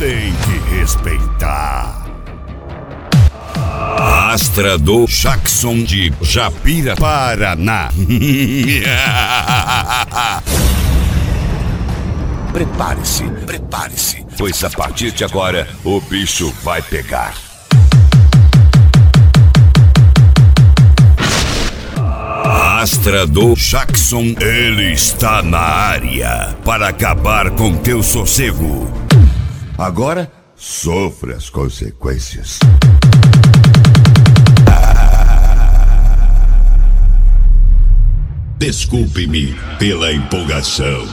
tem que respeitar. Astra do Jackson de Japira, Paraná. Prepare-se, pois a partir de agora o bicho vai pegar. Astra do Jackson, ele está na área para acabar com teu sossego. Agora, sofre as consequências. Desculpe-me pela empolgação.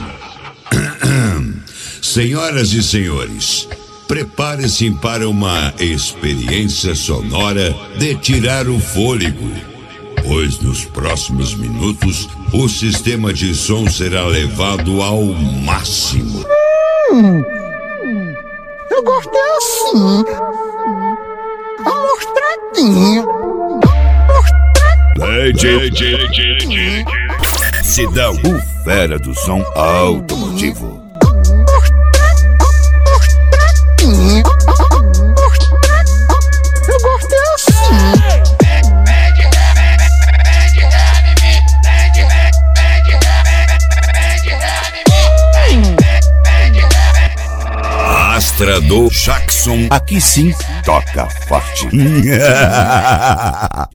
Senhoras e senhores, prepare-se para uma experiência sonora de tirar o fôlego, pois nos próximos minutos o sistema de som será levado ao máximo. Eu gostei assim. Mostradinho. Sidão, o fera do som automotivo. Eu gostei assim. Astra do Jackson, aqui sim toca forte.